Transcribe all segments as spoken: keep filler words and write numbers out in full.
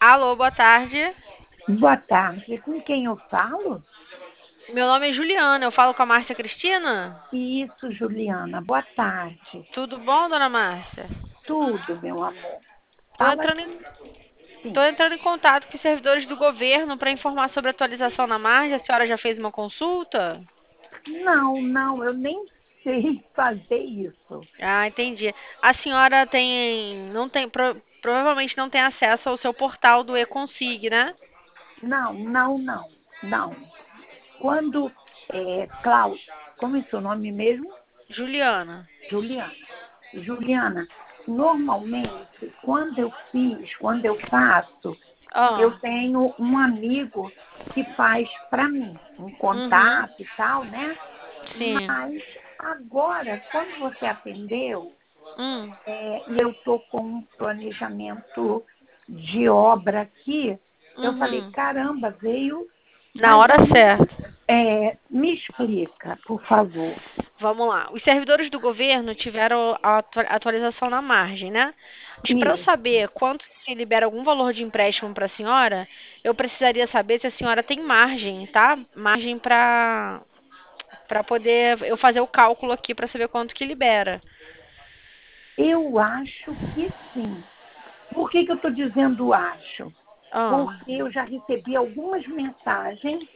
Alô, boa tarde. Boa tarde. Com quem eu falo? Meu nome é Juliana, eu falo com a Márcia Cristina? Isso, Juliana. Boa tarde. Tudo bom, dona Márcia? Tudo, meu amor. Tô Fala entrando em, assim. tô Sim. entrando em contato com os servidores do governo para informar sobre a atualização na margem. A senhora já fez uma consulta? Não, não, eu nem sei fazer isso. Ah, entendi. A senhora tem, não tem, pro- provavelmente não tem acesso ao seu portal do Econsig, né? Não, não, não, não. Quando, é, Cláudia, como é seu nome mesmo? Juliana. Juliana. Juliana, normalmente, quando eu fiz, quando eu faço, eu Ah, tenho um amigo que faz para mim, um uhum, contato e tal, né? sim. Mas agora, quando você atendeu, Hum, é, e eu estou com um planejamento de obra aqui, eu falei, uhum. caramba, veio, Na mas hora aí certa. é, me explica, por favor. Vamos lá. Os servidores do governo tiveram a atu- atualização na margem, né? Mas para eu Isso. saber quanto se libera algum valor de empréstimo para a senhora, eu precisaria saber se a senhora tem margem, tá? Margem para para poder eu fazer o cálculo aqui para saber quanto que libera. Eu acho que sim. Por que, que eu estou dizendo acho? Ah, Porque eu já recebi algumas mensagens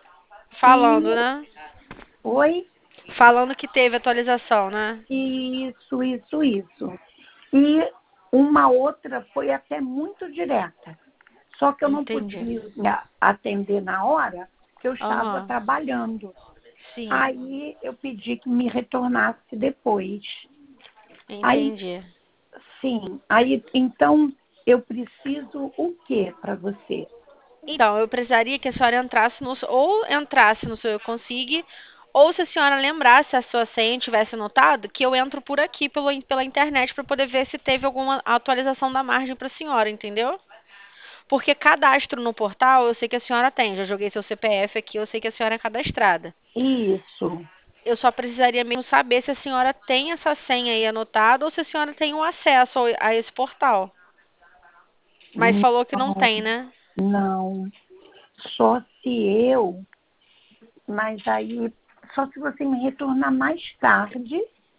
e falando, né? oi, Falando que teve atualização, né? isso, isso, isso. E uma outra foi até muito direta. Só que eu não Entendi. podia atender na hora, porque eu estava Aham. trabalhando. Sim, Aí eu pedi que me retornasse depois. Aí, entendi. sim, aí então eu preciso o que para você? Então, eu precisaria que a senhora entrasse no, ou entrasse no seu Eu Consigo, ou se a senhora lembrasse a sua senha e tivesse anotado, que eu entro por aqui pelo, pela internet para poder ver se teve alguma atualização da margem para a senhora, entendeu? Porque cadastro no portal eu sei que a senhora tem, já joguei seu C P F aqui, eu sei que a senhora é cadastrada. Isso. Eu só precisaria mesmo saber se a senhora tem essa senha aí anotada ou se a senhora tem o acesso ao- a esse portal. Mas falou que não Não, tem, né? não. Só se eu, mas aí, só se você me retornar mais tarde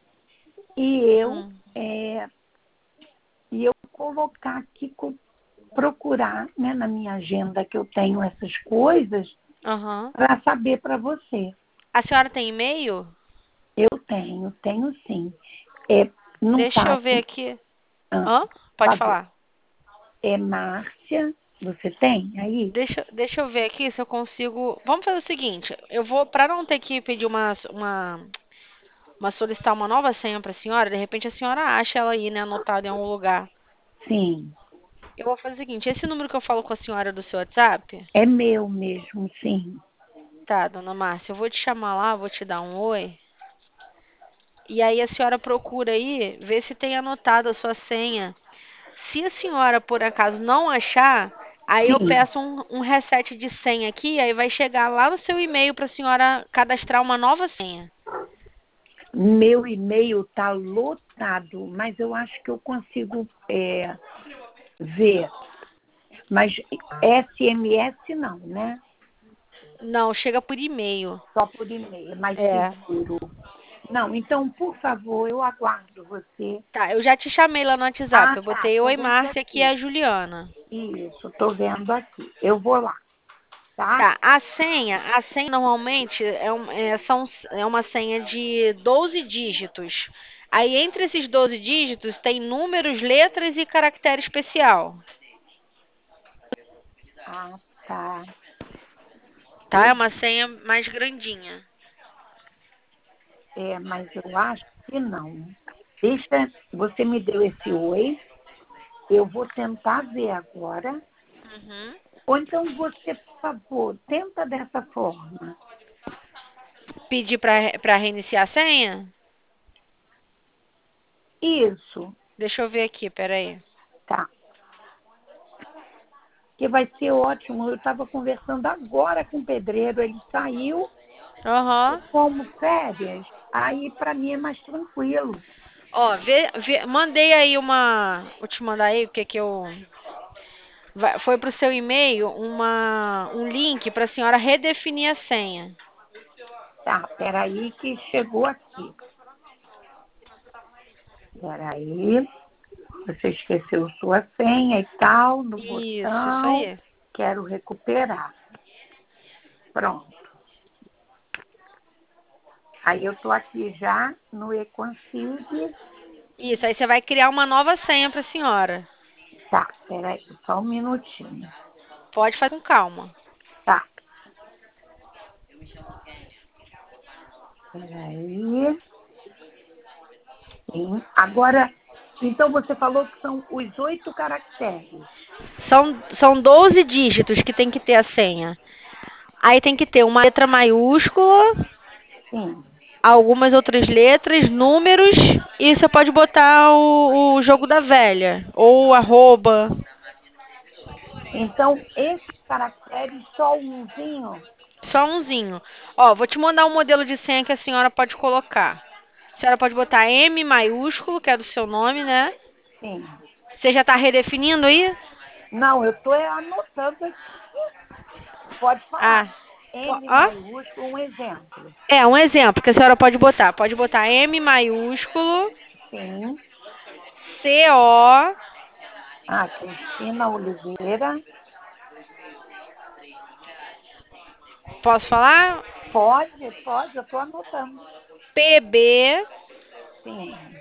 e eu, Hum. é, e eu colocar aqui, co- procurar né, na minha agenda que eu tenho essas coisas Aham. para saber para você. A senhora tem e-mail? Eu tenho, tenho sim. É, não Deixa tá eu ver aqui, aqui. ah, Hã? Pode favor. falar. É Márcia, você tem aí? Deixa, deixa eu ver aqui se eu consigo. Vamos fazer o seguinte, eu vou, para não ter que pedir uma, uma, uma solicitar uma nova senha para a senhora, de repente a senhora acha ela aí, né, anotada em algum lugar. Sim. Eu vou fazer o seguinte, esse número que eu falo com a senhora é do seu WhatsApp? É meu mesmo, sim. Tá, dona Márcia, eu vou te chamar lá, vou te dar um oi. E aí a senhora procura aí, vê se tem anotado a sua senha. Se a senhora, por acaso, não achar, aí eu Sim. peço um, um reset de senha aqui, aí vai chegar lá no seu e-mail para a senhora cadastrar uma nova senha. Meu e-mail está lotado, mas eu acho que eu consigo é, ver. Mas S M S não, né? Não, chega por e-mail. Só por e-mail, é mais É. seguro. Não, então, por favor, eu aguardo você. Tá, eu já te chamei lá no WhatsApp. Ah, Eu tá, botei estou Oi, vendo Márcia, aqui é aqui. a Juliana. Isso, estou vendo aqui. Eu vou lá, tá? Tá, a senha, a senha normalmente é, um- é, são, é uma senha de doze dígitos. Aí entre esses doze dígitos tem números, letras e caractere especial. Ah, tá. Tá? É Eu, uma senha mais grandinha. é, mas eu acho que não. Deixa, você me deu esse oi, eu vou tentar ver agora. Uhum. Ou então você, por favor, tenta dessa forma. Pedir pra, pra reiniciar a senha? Isso, Deixa eu ver aqui, peraí. tá. Que vai ser ótimo. Eu estava conversando agora com o pedreiro, ele saiu, Aham. como férias, aí para mim é mais tranquilo. Ó, vê, vê- mandei aí uma. Vou te mandar aí o que que eu. Vai- foi para o seu e-mail uma, um link para a senhora redefinir a senha. Tá, peraí que chegou aqui. Peraí. Você esqueceu sua senha e tal, no Isso, isso botão. aí. Quero recuperar. Pronto. Aí eu estou aqui já no eConsig. Isso, aí você vai criar uma nova senha para a senhora. Tá, peraí, só um minutinho. Pode fazer com calma. Tá, peraí. Sim. Agora, então você falou que são os oito caracteres. São, são doze dígitos que tem que ter a senha. Aí tem que ter uma letra maiúscula, Sim. algumas outras letras, números, e você pode botar o, o jogo da velha, ou arroba, Então, esses caracteres, só umzinho? só umzinho. Ó, vou te mandar um modelo de senha que a senhora pode colocar. A senhora pode botar M maiúsculo, que é do seu nome, né? Sim. Você já está redefinindo aí? Não, eu estou anotando aqui. Pode Ah, falar. po- M ó. maiúsculo, um exemplo. É, um exemplo que a senhora pode botar. Pode botar M maiúsculo, Sim. C O, Ah, Cristina Oliveira. posso falar? Pode, pode, eu estou anotando. P B, Sim.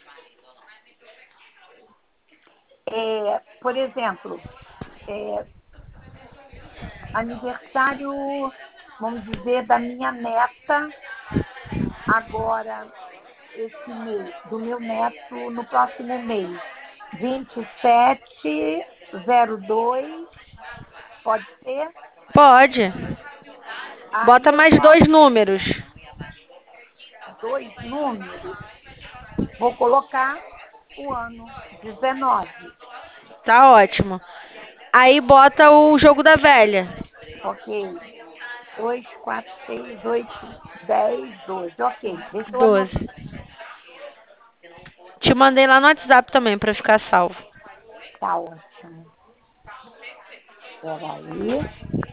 É, por exemplo, é, aniversário, vamos dizer, da minha neta, agora, esse mês, do meu neto no próximo mês. vinte e sete zero dois, pode ser? pode. Aí Bota eu mais boto dois números. dois números, vou colocar o ano, dezenove. Tá ótimo. Aí bota o jogo da velha. Ok. Dois, quatro, seis, oito, dez, doze. Ok, deixa eu anotar. Doze. Te mandei lá no WhatsApp também pra ficar salvo. Tá ótimo. Peraí.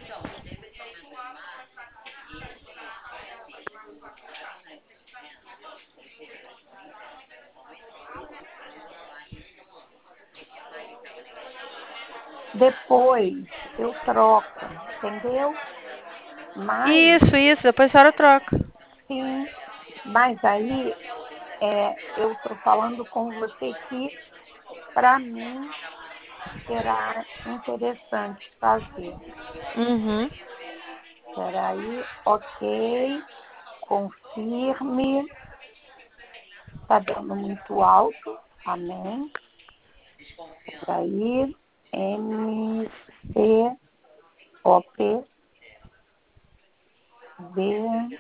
Depois eu troco, entendeu? Mas, Isso, isso. Depois a senhora troca. sim, mas aí é, eu estou falando com você que, para mim, será interessante fazer. Uhum. Peraí, ok, confirme. Está dando muito alto, amém. Peraí, M, C, O, P, B,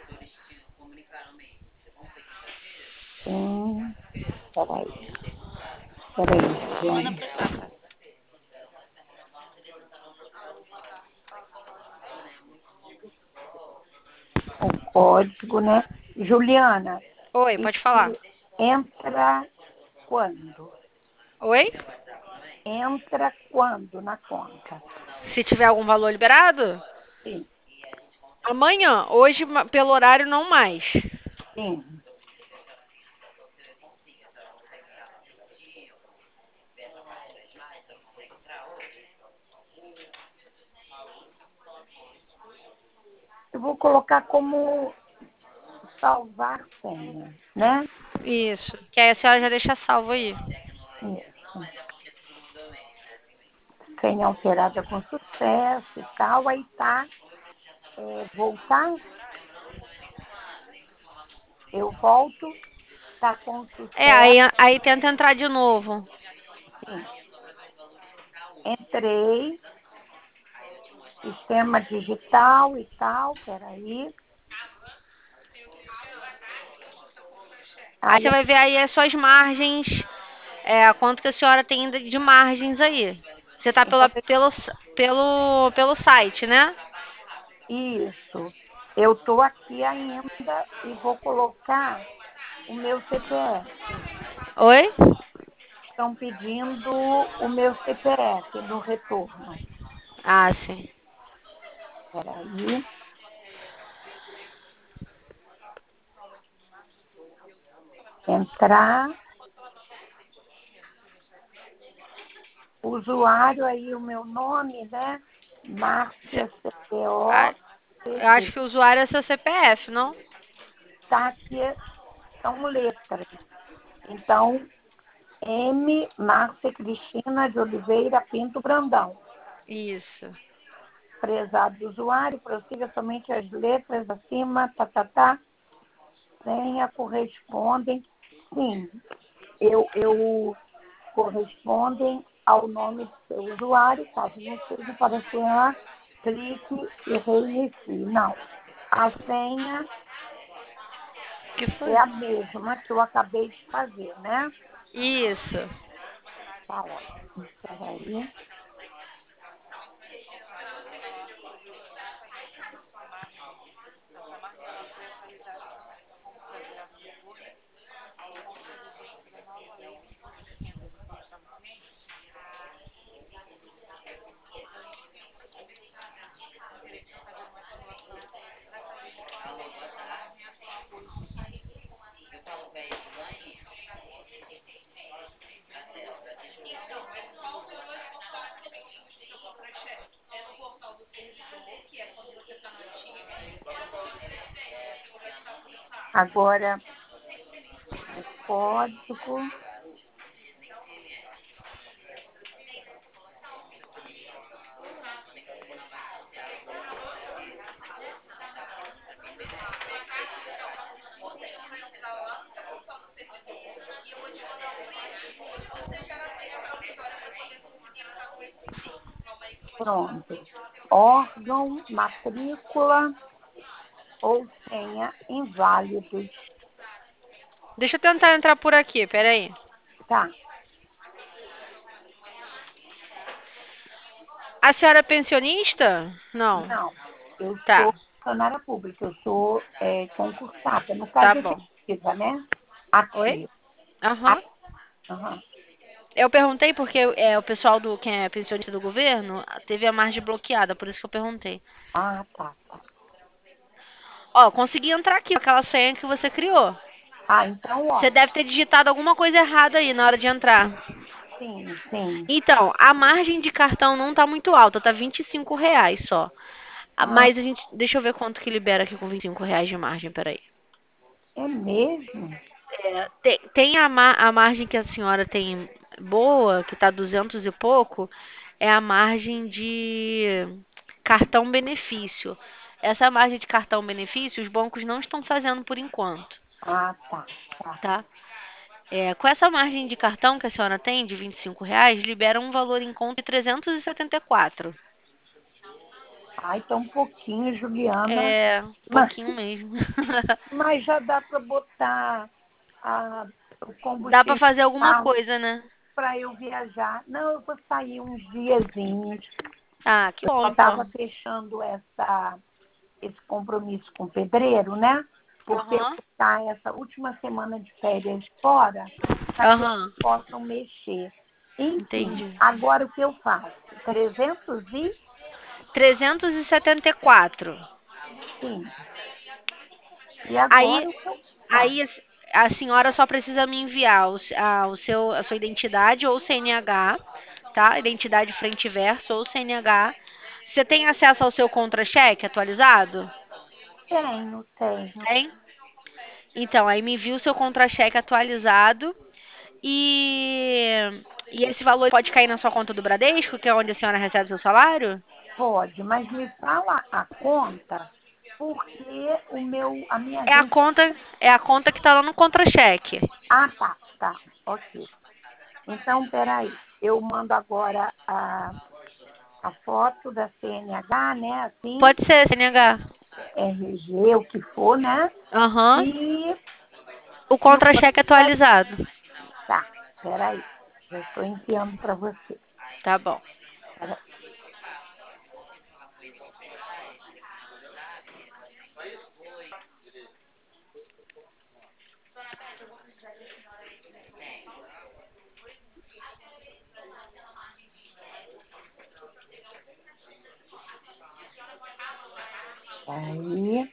sim, peraí, peraí, Manda Juliana. pra cá. O código, né? Juliana, Oi, pode falar. isso entra quando? Oi? Entra quando na conta? Se tiver algum valor liberado? Sim, Amanhã. Hoje, ma- pelo horário, não mais. sim. Eu vou colocar como salvar senha, né? Isso. Que aí a senhora já deixa salvo aí. Isso. Senha alterada com sucesso e tal. Aí tá, é, voltar, eu volto, tá com É, aí, sucesso, aí tenta entrar de novo. sim. Entrei, sistema digital e tal, peraí. Aí você Aí vai ver aí as suas margens, é, quanto que a senhora tem ainda de margens aí. Você tá então, pela, pelo, pelo, pelo site, né? isso. Eu estou aqui ainda e vou colocar o meu C P F. Oi? estão pedindo o meu C P F no retorno. Ah, sim. Peraí. Entrar. Usuário aí, o meu nome, né? Cê- Márcia ah, eu acho C P O T G. que o usuário é seu C P F, não? Tá aqui, são letras. Então, M. Márcia Cristina de Oliveira Pinto Brandão. Isso. Prezado usuário, prossiga somente as letras acima, tá, tá, tá. Senha correspondem. Sim, eu, eu correspondem ao nome do seu usuário. Caso não seja para assinar, clique e reinicie. Não. A senha Que é foi? a mesma que eu acabei de fazer, né? Isso. Tá ótimo. Peraí. Agora, o código. Pronto. Órgão, matrícula ou senha inválidos. Deixa eu tentar entrar por aqui, peraí. Tá. A senhora é pensionista? Não. Não, eu Tá, sou funcionária pública, eu sou é, concursada, no tá caso bom. efetiva, né? Oi? Ativa. Ah, Aham. aham. Eu perguntei porque é, o pessoal do quem é pensionista do governo teve a margem bloqueada, por isso que eu perguntei. Ah, tá, tá. Ó, consegui entrar aqui com aquela senha que você criou. Ah, então, Você ó, deve ter digitado alguma coisa errada aí na hora de entrar. sim, sim. Então, a margem de cartão não tá muito alta, tá vinte e cinco reais só. Ah, Ah, mas a gente. Deixa eu ver quanto que libera aqui com vinte e cinco reais de margem, peraí. é mesmo? É, tem, tem a, ma- a margem que a senhora tem boa, que tá duzentos e pouco, é a margem de cartão benefício. Essa margem de cartão benefício, os bancos não estão fazendo por enquanto, Ah, tá, tá. tá? É, com essa margem de cartão que a senhora tem, de vinte e cinco reais, libera um valor em conta de trezentos e setenta e quatro. Ai, tá um pouquinho, Juliana, É, um mas, pouquinho mesmo. mas já dá para botar a, o Dá pra combustível fazer alguma coisa, né? para eu viajar. Não, eu vou sair uns diazinhos. Ah, que Eu só bom, estava então. fechando essa, esse compromisso com o pedreiro, né? Porque eu Aham, vou estar essa última semana de férias fora para que eles aham, possam mexer. Enfim, entendi. agora o que eu faço? trezentos e trezentos e setenta e quatro. cinco. E Aí, agora o que eu faço? aí a senhora só precisa me enviar o, s- a, o seu, a sua identidade ou C N H, tá? Identidade frente e verso ou C N H. Você tem acesso ao seu contra-cheque atualizado? Tenho, tenho. Tem? Então, aí me envia o seu contra-cheque atualizado e, e esse valor pode cair na sua conta do Bradesco, que é onde a senhora recebe seu salário? Pode, mas me fala a conta, porque o meu, a minha É a agência. conta, é a conta que está lá no contra-cheque. Ah, tá, tá, ok. Então, peraí, eu mando agora a, a foto da C N H, né? Assim, Pode ser, C N H. R G, o que for, né? Aham. E, O e o contra-cheque banco. atualizado. Tá, peraí, já estou enviando para você. Tá bom. Peraí. Aí.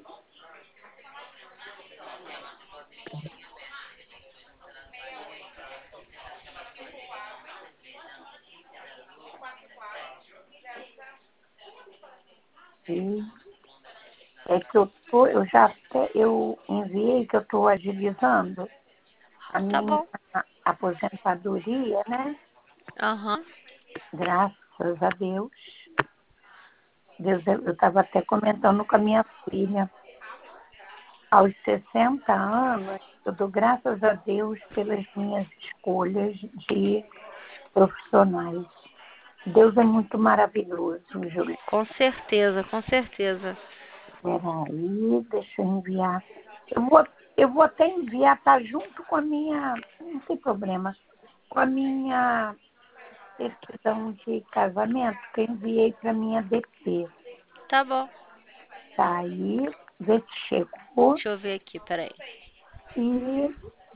E é que eu tô, eu já até, eu enviei que eu estou agilizando a Tá minha bom. aposentadoria, né? Aham. Graças a Deus. Deus eu estava até comentando com a minha filha. Aos sessenta anos, eu dou graças a Deus pelas minhas escolhas de profissionais. Deus é muito maravilhoso, Júlia. Com certeza, com certeza. Peraí, deixa eu enviar. Eu vou, eu vou até enviar, tá junto com a minha, não tem problema, com a minha certidão de casamento que eu enviei para minha D P. Tá bom. Tá aí, vê se chegou. Deixa eu ver aqui, peraí. E,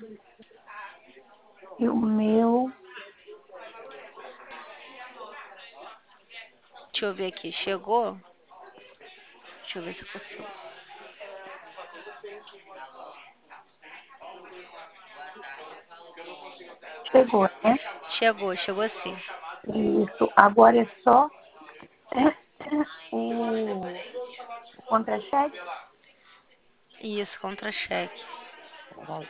e o meu, Deixa eu ver aqui. Chegou? Deixa eu ver se eu consigo. chegou, né? Chegou, chegou sim. Isso, agora é só o contra-cheque. Isso, contra-cheque. Peraí.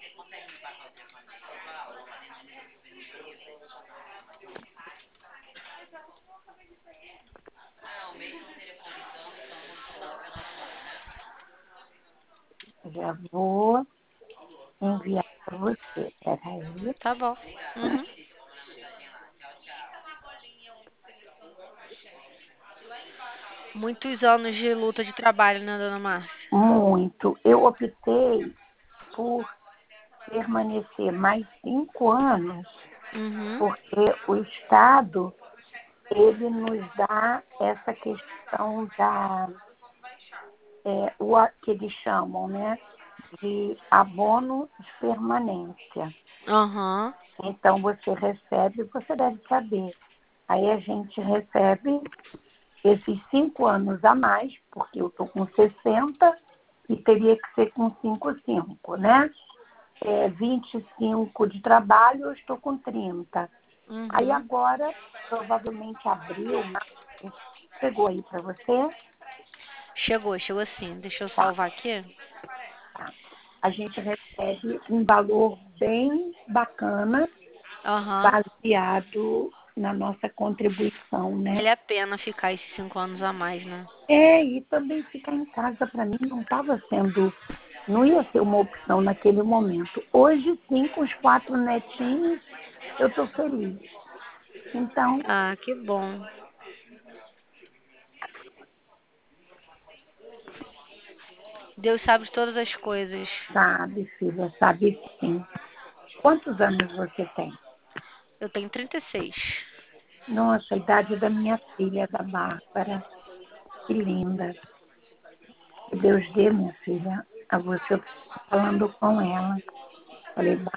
Já vou enviar para você. Peraí. Tá bom. Uhum. Muitos anos de luta de trabalho, né, dona Márcia? Muito. Eu optei por permanecer mais cinco anos, Uhum. porque o Estado, ele nos dá essa questão da, é, o a- que eles chamam, né, de abono de permanência. Aham. Então, você recebe, você deve saber. Aí a gente recebe esses cinco anos a mais, porque eu estou com sessenta e teria que ser com cinco, cinco, né? É, vinte e cinco de trabalho, eu estou com trinta. Aí Uhum. agora, provavelmente abril, março, chegou aí para você? Chegou, chegou sim. Deixa eu Tá, salvar aqui. tá. A gente recebe um valor bem bacana, Aham. baseado na nossa contribuição, né? Vale a pena ficar esses cinco anos a mais, né? É, e também ficar em casa para mim não estava sendo, não ia ser uma opção naquele momento. Hoje sim, com os quatro netinhos, eu estou feliz. Então, Ah, que bom. Deus sabe de todas as coisas. sabe, filha, sabe sim. Quantos anos você tem? Eu tenho trinta e seis. Nossa, a idade da minha filha, da Bárbara. Que linda. Que Deus dê, minha filha, a você. Eu estou falando com ela. Falei, "Bá-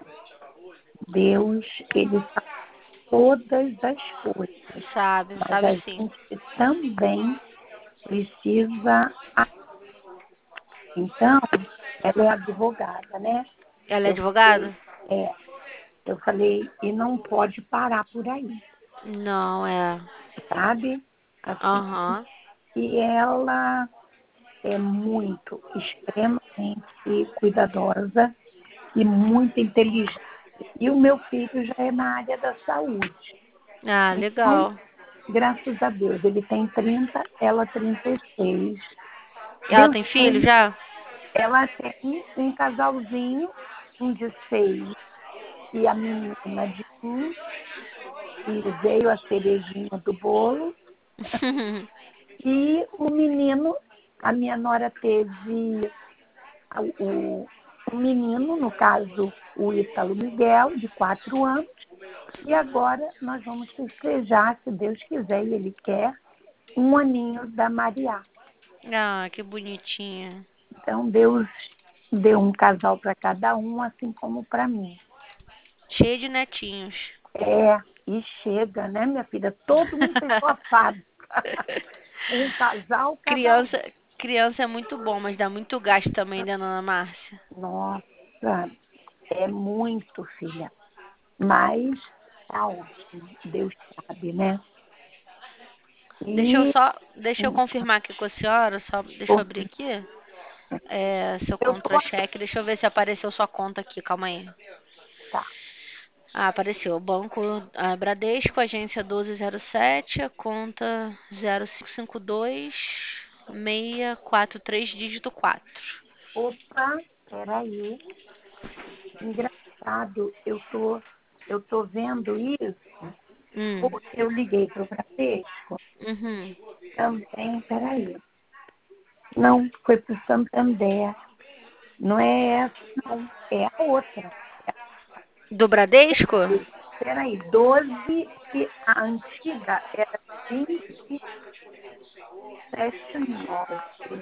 Deus, Ele sabe todas as coisas, Sabe, mas sabe a sim. gente também precisa. Então, ela é advogada, né? Ela é Eu falei, advogada? é, eu falei, e não pode parar por aí, Não, é. sabe? Assim, Aham. e ela é muito, extremamente cuidadosa e muito inteligente. E o meu filho já é na área da saúde. Ah, Então, legal. graças a Deus, ele tem trinta, ela trinta e seis. Ela Deus tem filho tem, já? ela tem um casalzinho, um de seis e a menina de um, e veio a cerejinha do bolo. E o menino, a minha nora teve o, o menino, no caso, o Ítalo Miguel, de quatro anos, e agora nós vamos festejar, se Deus quiser e Ele quer, um aninho da Maria. Ah, que bonitinha. Então, Deus deu um casal para cada um, assim como para mim. Cheia de netinhos. É, e chega, né, minha filha? Todo mundo fez sua fábrica. Um casal cada um. Criança, criança é muito bom, mas dá muito gasto também, né, dona Márcia? Nossa, é muito, filha. Mas tá ótimo. Deus sabe, né? Deixa eu E só, deixa eu confirmar aqui com a senhora, só, deixa eu abrir ouvi. aqui. É, seu Eu tô. contra-cheque, deixa eu ver se apareceu sua conta aqui, calma aí. Tá. Ah, apareceu. Banco ah, Bradesco, agência um dois zero sete, a conta zero cinco cinco dois seis quatro três, dígito quatro. Opa, peraí. Engraçado, eu tô, eu tô vendo isso, Hum, porque eu liguei para o Bradesco uhum. também, peraí. Não, foi para o Santander. Não é essa, não. É a outra. Do Bradesco? Peraí, doze e a antiga era vinte e sete nove.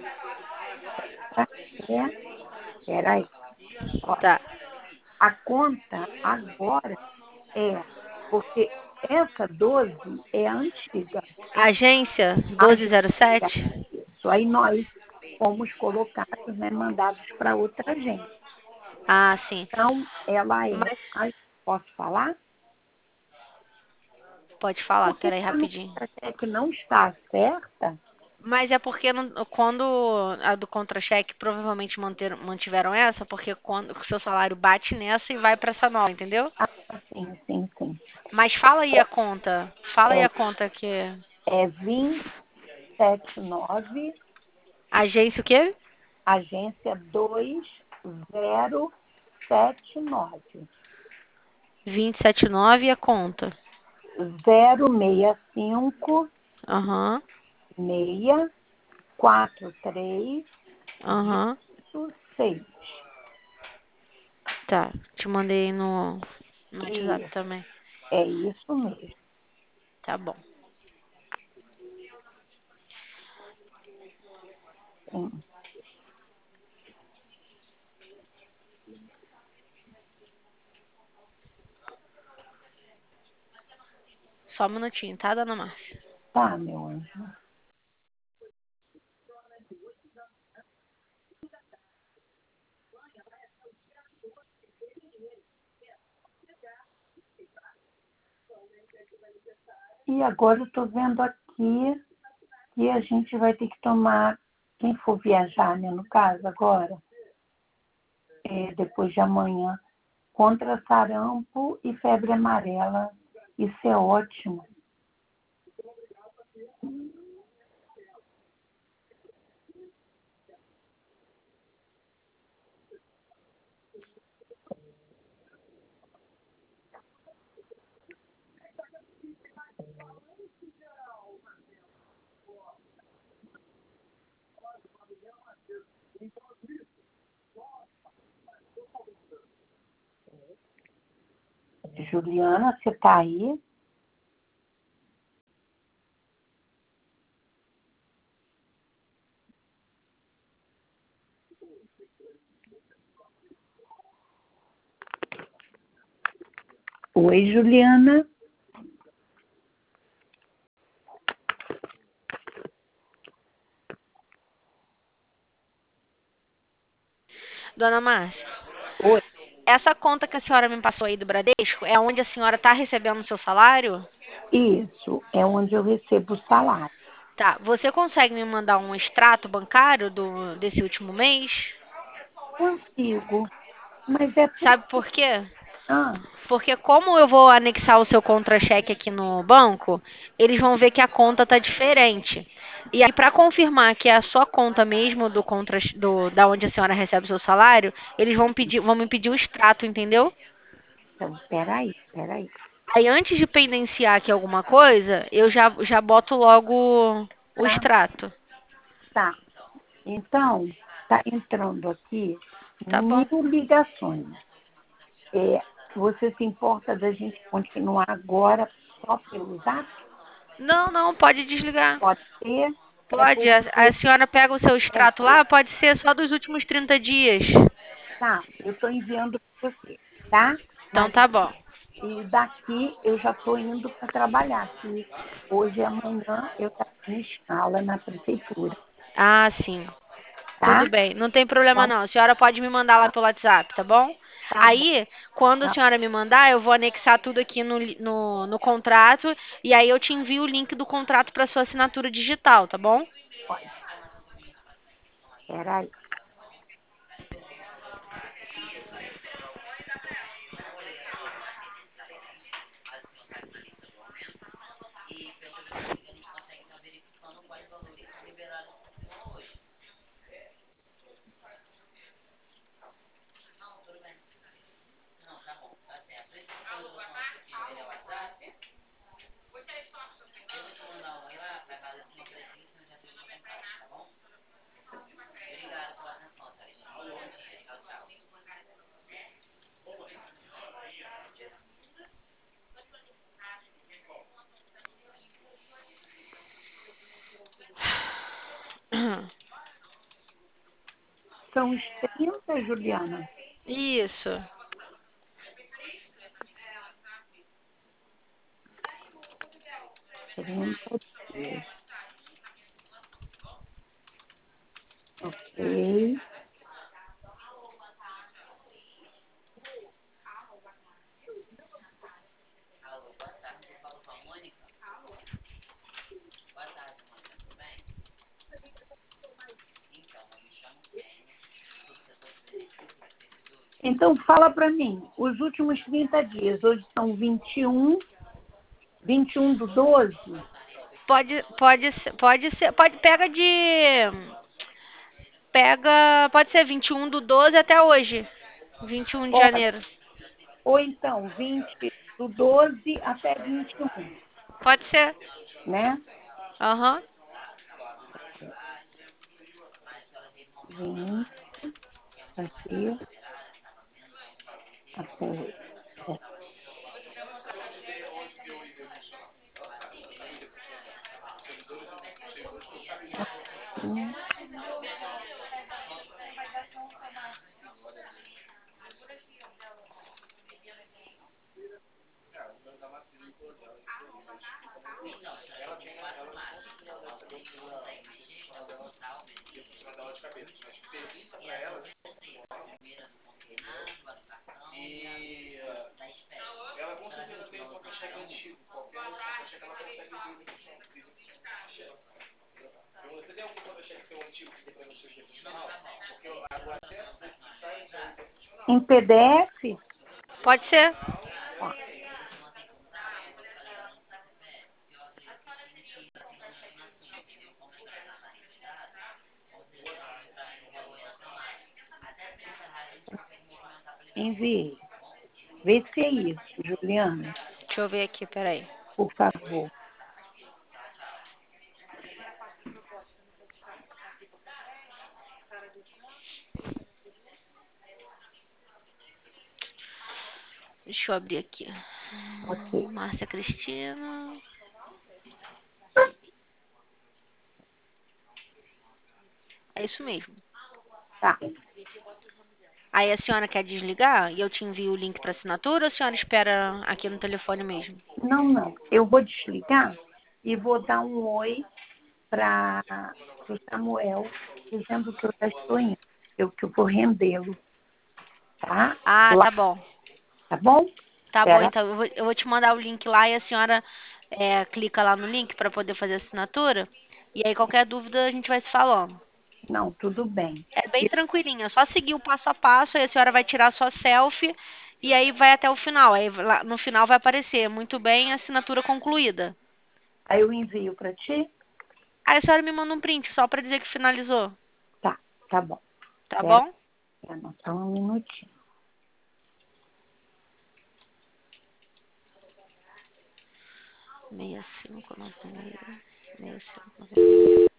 É, peraí. Ó, Tá. a conta agora é, porque essa doze é a antiga. Agência A doze gente, zero sete? isso. Aí nós fomos colocados, né, mandados para outra agência. Ah, sim. Então, ela é. Mas Aí, posso falar? pode falar, Porque peraí, a minha rapidinho. que não está certa, Mas é porque não- quando a do contra-cheque provavelmente manter, mantiveram essa, porque quando o seu salário bate nessa e vai para essa nova, entendeu? ah, sim, sim, sim. Mas fala aí a conta. Fala aí É, a conta que. é vinte e sete nove, Agência o quê? agência dois zero sete nove, vinte e sete nove e a conta. zero seis cinco Aham, seis quatro três aham. seis. Tá. Te mandei no, no WhatsApp E também. é isso mesmo. Tá bom. Sim. Só um minutinho, tá, dona Márcia? Tá, meu anjo. E agora eu estou vendo aqui que a gente vai ter que tomar, quem for viajar, né, no caso agora, é, depois de amanhã, contra sarampo e febre amarela. Isso é ótimo. Juliana, você está aí? Oi, Juliana. Dona Márcia, Oi. essa conta que a senhora me passou aí do Bradesco é onde a senhora está recebendo o seu salário? Isso é onde eu recebo o salário. Tá. Você consegue me mandar um extrato bancário do, desse último mês? Consigo, mas é por... Sabe por quê? Ah, Porque como eu vou anexar o seu contra-cheque aqui no banco, eles vão ver que a conta tá diferente. E aí, para confirmar que é a sua conta mesmo do contra, do, da onde a senhora recebe o seu salário, eles vão pedir, vão me pedir o extrato, entendeu? então, peraí, peraí. Aí, antes de pendenciar aqui alguma coisa, eu já, já boto logo o Tá, extrato. tá. Então, tá entrando aqui Tá mil bom. ligações. É, você se importa da gente continuar agora só pelo zap? Não, não, pode desligar. Pode ser? É Pode. A, a porque senhora pega o seu é, extrato lá, pode ser só dos últimos trinta dias. tá, eu estou enviando para você, tá? Então Mas tá bom. E daqui eu já estou indo para trabalhar, que hoje e amanhã eu tenho escala na prefeitura, Ah, sim. Tudo tá? bem, não tem problema Então, não. A senhora pode me mandar lá pelo WhatsApp, tá bom? tá bom. Aí, quando a Tá, senhora me mandar, eu vou anexar tudo aqui no, li- no, no contrato e aí eu te envio o link do contrato para sua assinatura digital, tá bom? pode. Peraí. São os trinta, Juliana? Isso. Trinta dias. Ok. Então, fala para mim, os últimos trinta dias, hoje são vinte e um, vinte e um do doze. Pode, pode, ser- pode ser, pode, pega de, pega, pode ser vinte e um do doze até hoje, vinte e um de Pode. janeiro. Ou então, vinte do doze até vinte e um, Pode ser. né? Aham. vinte aqui até. Hum. Em P D F? Pode ser. Ó, enviei. Vê se é isso, Juliana, Deixa eu ver aqui, peraí. por favor. Deixa eu abrir aqui. Ok. Márcia Cristina. É isso mesmo. Tá. Aí a senhora quer desligar e eu te envio o link para assinatura ou a senhora espera aqui no telefone mesmo? Não, não. Eu vou desligar e vou dar um oi para o Samuel, dizendo que eu já estou indo, eu, que eu vou rendê-lo, tá? Ah, Lá, tá bom. tá bom? Tá bom, Espera. então eu vou, eu vou te mandar o link lá e a senhora é, clica lá no link para poder fazer a assinatura. E aí qualquer dúvida a gente vai se falando. Não, tudo bem. É bem E tranquilinho, é só seguir o passo a passo, aí a senhora vai tirar a sua selfie e aí vai até o final. Aí lá no final vai aparecer muito bem, assinatura concluída. aí eu envio para ti? Aí a senhora me manda um print só para dizer que finalizou, Tá, tá bom. tá Espera, bom? não, só um minutinho. Meia cinco, nove, meia, meia cinco, nove.